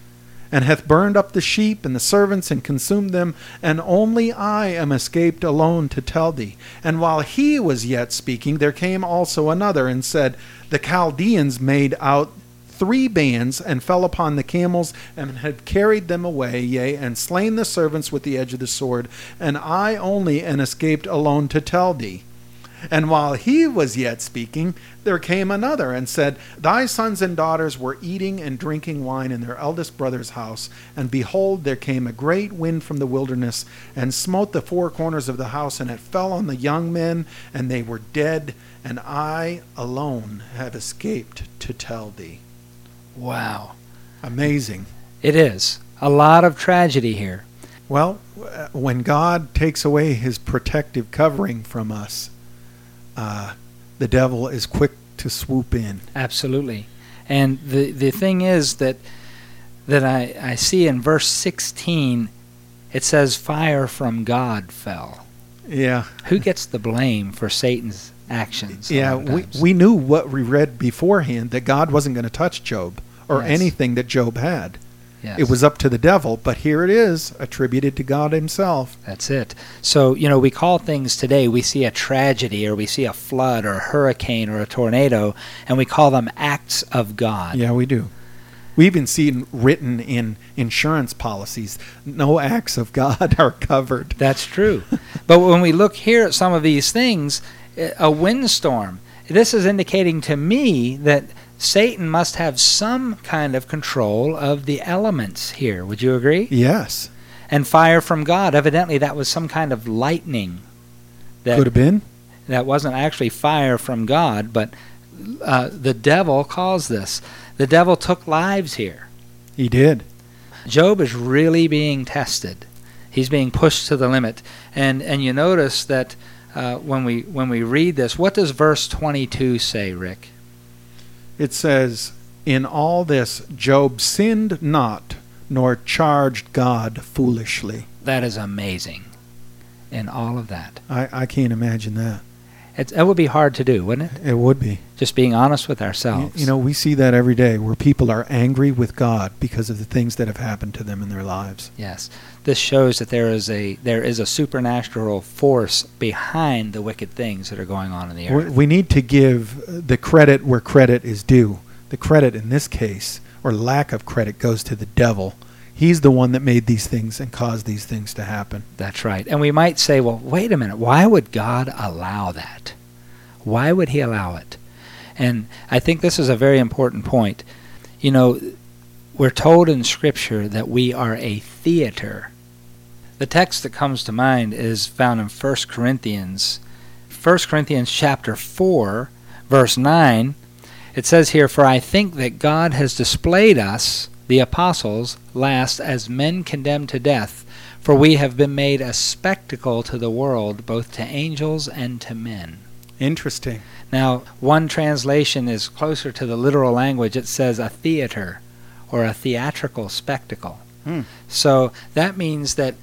and hath burned up the sheep and the servants, and consumed them, and only I am escaped alone to tell thee. And while he was yet speaking, there came also another, and said, The Chaldeans made out three bands, and fell upon the camels, and had carried them away, yea, and slain the servants with the edge of the sword, and I only am escaped alone to tell thee. And while he was yet speaking, there came another, and said, Thy sons and daughters were eating and drinking wine in their eldest brother's house, and behold, there came a great wind from the wilderness, and smote the four corners of the house, and it fell on the young men, and they were dead, and I alone have escaped to tell thee. Wow. Amazing. It is. A lot of tragedy here. Well, when God takes away his protective covering from us, uh, the devil is quick to swoop in. Absolutely. And the, the thing is that that I, I see in verse sixteen, it says fire from God fell. Yeah. Who gets the blame for Satan's actions? Yeah, we, we knew what we read beforehand, that God wasn't going to touch Job or Yes. anything that Job had. Yes. It was up to the devil, but here it is, attributed to God himself. That's it. So, you know, we call things today, we see a tragedy or we see a flood or a hurricane or a tornado, and we call them acts of God. Yeah, we do. We even see it written in insurance policies, no acts of God are covered. That's true. But when we look here at some of these things, a windstorm, this is indicating to me that Satan must have some kind of control of the elements here. Would you agree? Yes. And fire from God, evidently that was some kind of lightning. That, Could have been. That wasn't actually fire from God, but uh, the devil caused this. The devil took lives here. He did. Job is really being tested. He's being pushed to the limit. And and you notice that uh, when we when we read this, what does verse twenty-two say, Rick? It says, In all this Job sinned not, nor charged God foolishly. That is amazing. In all of that. I, I can't imagine that. It's, it would be hard to do, wouldn't it? It would be. Just being honest with You, ourselves. you know, we see that every day, where people are angry with God because of the things that have happened to them in their lives. Yes. This shows that there is a there is a supernatural force behind the wicked things that are going on in the We, earth. we need to give the credit where credit is due. The credit in this case, or lack of credit, goes to the devil. He's the one that made these things and caused these things to happen. That's right. And we might say, well, wait a minute. Why would God allow that? Why would he allow it? And I think this is a very important point. You know, we're told in Scripture that we are a theater. The text that comes to mind is found in First Corinthians. First Corinthians chapter four, verse nine. It says here, For I think that God has displayed us, the apostles, last as men condemned to death, for we have been made a spectacle to the world, both to angels and to men. Interesting. Now, one translation is closer to the literal language. It says a theater or a theatrical spectacle. Hmm. So that means that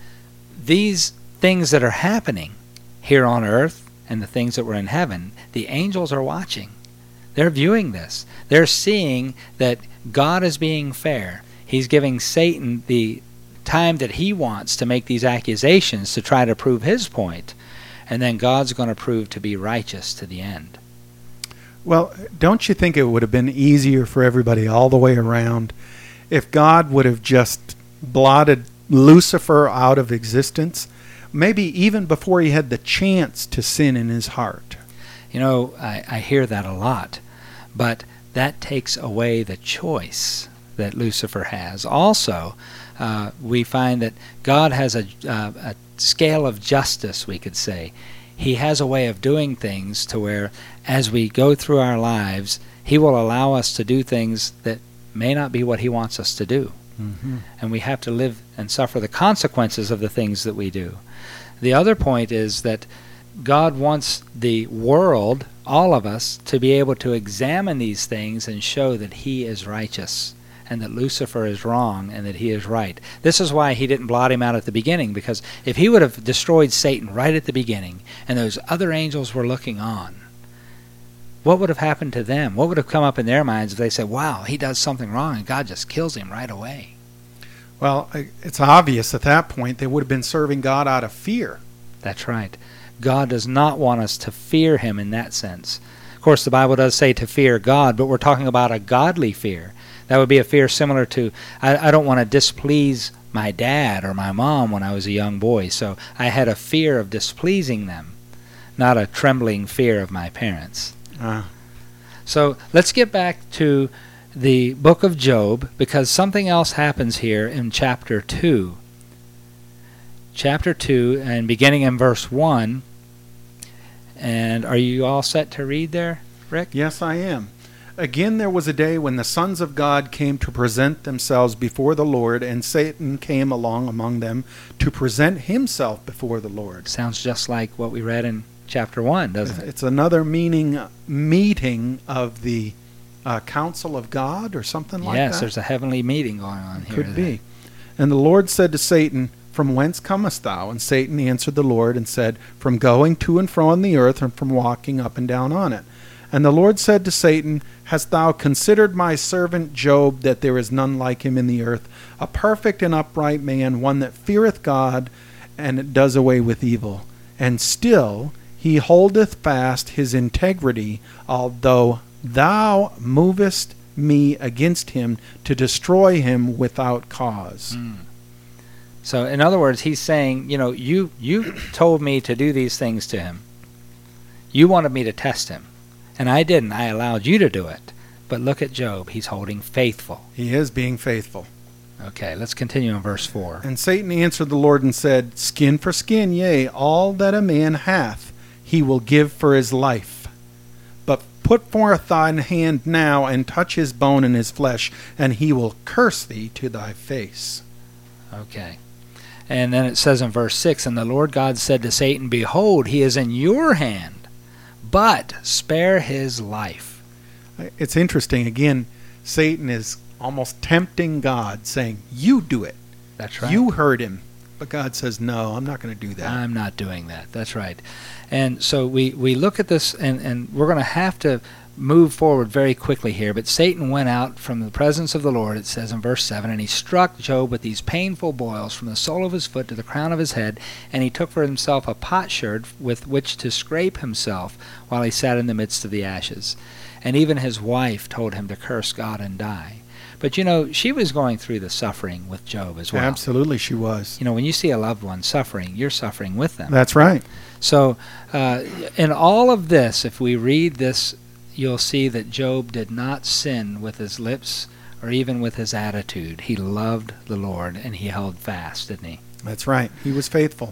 these things that are happening here on earth and the things that were in heaven, the angels are watching. They're viewing this. They're seeing that God is being fair. He's giving Satan the time that he wants to make these accusations to try to prove his point. And then God's going to prove to be righteous to the end. Well, don't you think it would have been easier for everybody all the way around if God would have just blotted Lucifer out of existence, maybe even before he had the chance to sin in his heart? You know, I, I hear that a lot, but that takes away the choice that Lucifer has. Also, uh, we find that God has a, uh, a scale of justice, we could say. He has a way of doing things to where, as we go through our lives, he will allow us to do things that may not be what he wants us to do. Mm-hmm. And we have to live and suffer the consequences of the things that we do. The other point is that God wants the world, all of us, to be able to examine these things and show that he is righteous and that Lucifer is wrong and that he is right. This is why he didn't blot him out at the beginning, because if he would have destroyed Satan right at the beginning and those other angels were looking on, what would have happened to them? What would have come up in their minds if they said, wow, he does something wrong and God just kills him right away? Well, I- it's obvious at that point they would have been serving God out of fear. That's right. God does not want us to fear him in that sense. Of course, the Bible does say to fear God, but we're talking about a godly fear. That would be a fear similar to, I, I don't want to displease my dad or my mom when I was a young boy, so I had a fear of displeasing them, not a trembling fear of my parents. Uh, So let's get back to the book of Job, because something else happens here in chapter two. Chapter two, and beginning in verse one. And are you all set to read there, Rick? yes, I am. Again, there was a day when the sons of God came to present themselves before the Lord, and Satan came along among them to present himself before the Lord. Sounds just like what we read in chapter one, doesn't it? It's another meaning meeting of the uh, council of God or something like Yes, that. there's a heavenly meeting going on here. Could be. And the Lord said to Satan, "From whence comest thou?" And Satan answered the Lord and said, "From going to and fro on the earth, and from walking up and down on it." And the Lord said to Satan, "Hast thou considered my servant Job, that there is none like him in the earth, a perfect and upright man, one that feareth God, and does away with evil? And still he holdeth fast his integrity, although thou movest me against him to destroy him without cause." Mm. So, in other words, he's saying, you know, you you told me to do these things to him. You wanted me to test him, and I didn't. I allowed you to do it. But look at Job. He's holding faithful. He is being faithful. Okay, let's continue in verse four. And Satan answered the Lord and said, "Skin for skin, yea, all that a man hath, he will give for his life. But put forth thine hand now, and touch his bone and his flesh, and he will curse thee to thy face." Okay. And then it says in verse six, "And the Lord God said to Satan, Behold, he is in your hand, but spare his life." It's interesting. Again, Satan is almost tempting God, saying, "You do it. That's right. You hurt him." But God says, "No, I'm not going to do that." I'm not doing that. That's right. And so we, we look at this, and, and we're going to have to move forward very quickly here. But Satan went out from the presence of the Lord, it says in verse seven, and he struck Job with these painful boils from the sole of his foot to the crown of his head, and he took for himself a potsherd with which to scrape himself while he sat in the midst of the ashes. And even his wife told him to curse God and die. But, you know, she was going through the suffering with Job as well. Absolutely, she was. You know, when you see a loved one suffering, you're suffering with them. That's right. So, uh, in all of this, if we read this, you'll see that Job did not sin with his lips or even with his attitude. He loved the Lord, and he held fast, didn't he? That's right. He was faithful.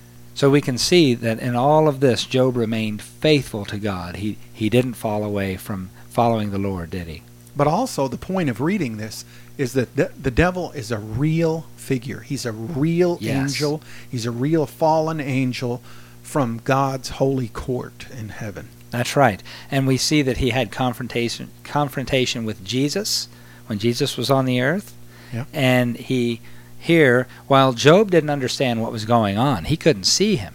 So we can see that in all of this, Job remained faithful to God. He, he didn't fall away from following the Lord, did he? But also, the point of reading this is that the, the devil is a real figure. He's a real Yes. angel. He's a real fallen angel from God's holy court in heaven. That's right. And we see that he had confrontation confrontation with Jesus when Jesus was on the earth. Yeah. And he here, while Job didn't understand what was going on, he couldn't see him.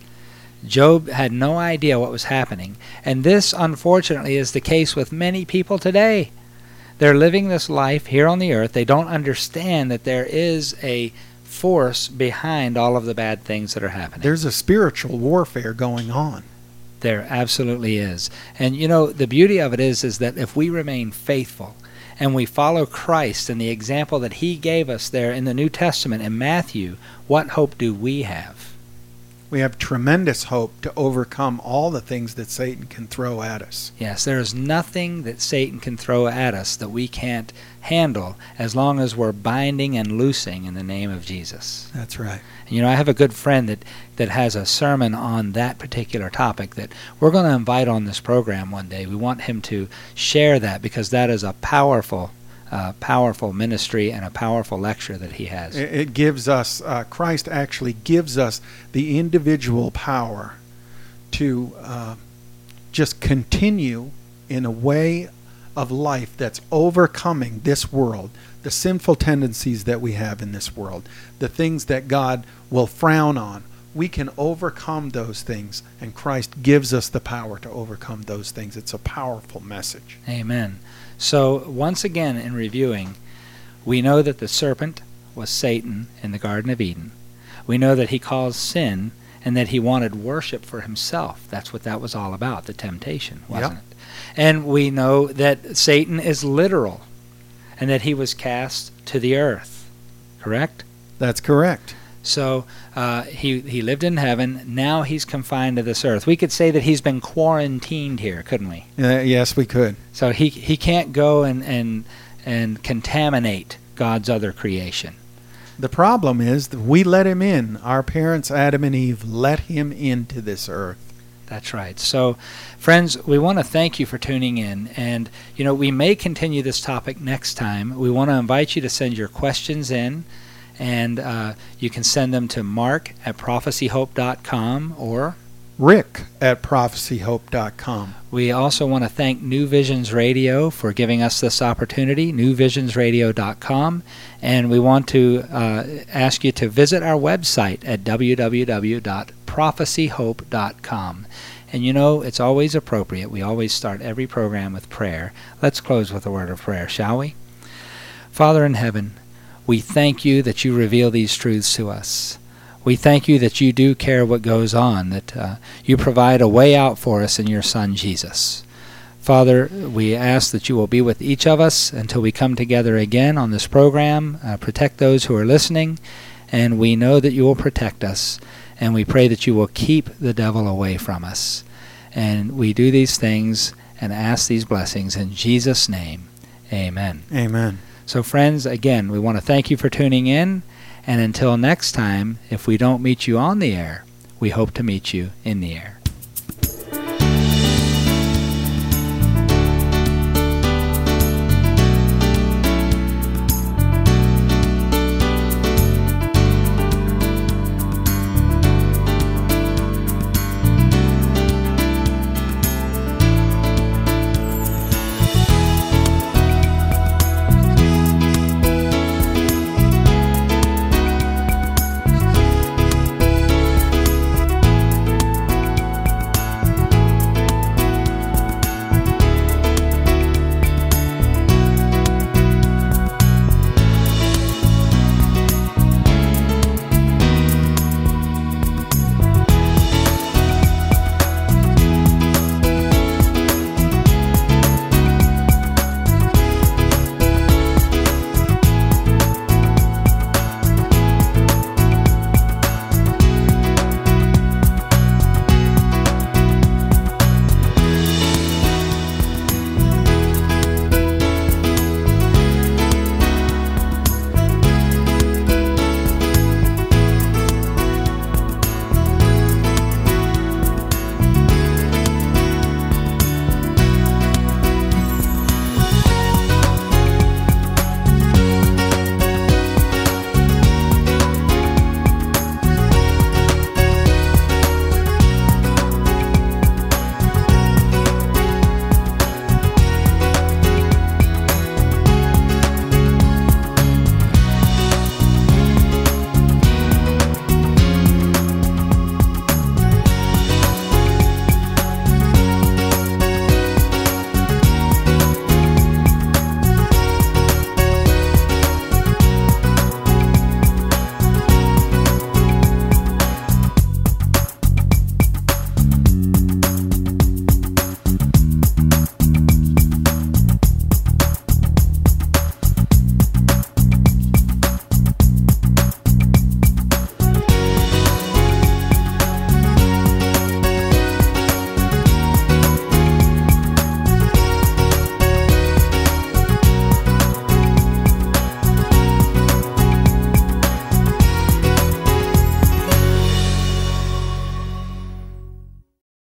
Job had no idea what was happening. And this, unfortunately, is the case with many people today. They're living this life here on the earth. They don't understand that there is a force behind all of the bad things that are happening. There's a spiritual warfare going on. There absolutely is. And you know, the beauty of it is is that if we remain faithful and we follow Christ and the example that he gave us there in the New Testament in Matthew, what hope do we have? We have tremendous hope to overcome all the things that Satan can throw at us. Yes, there is nothing that Satan can throw at us that we can't handle as long as we're binding and loosing in the name of Jesus. That's right. And, you know, I have a good friend that, that has a sermon on that particular topic that we're going to invite on this program one day. We want him to share that because that is a powerful Uh, powerful ministry and a powerful lecture that he has. It, it gives us, uh, Christ actually gives us the individual power to uh, just continue in a way of life that's overcoming this world, the sinful tendencies that we have in this world, the things that God will frown on. We can overcome those things, and Christ gives us the power to overcome those things. It's a powerful message. Amen. So once again in reviewing, we know that the serpent was Satan in the Garden of Eden. We know that he caused sin and that he wanted worship for himself. That's what that was all about, the temptation, wasn't Yep. it? And we know that Satan is literal and that he was cast to the earth. Correct? That's correct. So uh, he he lived in heaven. Now he's confined to this earth. We could say that he's been quarantined here, couldn't we? Uh, yes, we could. So he he can't go and, and and contaminate God's other creation. The problem is that we let him in. Our parents, Adam and Eve, let him into this earth. That's right. So, friends, we want to thank you for tuning in. And, you know, we may continue this topic next time. We want to invite you to send your questions in. And uh, you can send them to mark at prophecy hope dot com or Rick at prophecy hope dot com. We also want to thank New Visions Radio for giving us this opportunity, new visions radio dot com. And we want to uh, ask you to visit our website at w w w dot prophecy hope dot com. And you know, it's always appropriate. We always start every program with prayer. Let's close with a word of prayer, shall we? Father in heaven, we thank you that you reveal these truths to us. We thank you that you do care what goes on, that uh, you provide a way out for us in your Son, Jesus. Father, we ask that you will be with each of us until we come together again on this program. Uh, protect those who are listening, and we know that you will protect us, and we pray that you will keep the devil away from us. And we do these things and ask these blessings in Jesus' name. Amen. Amen. So friends, again, we want to thank you for tuning in. And until next time, if we don't meet you on the air, we hope to meet you in the air.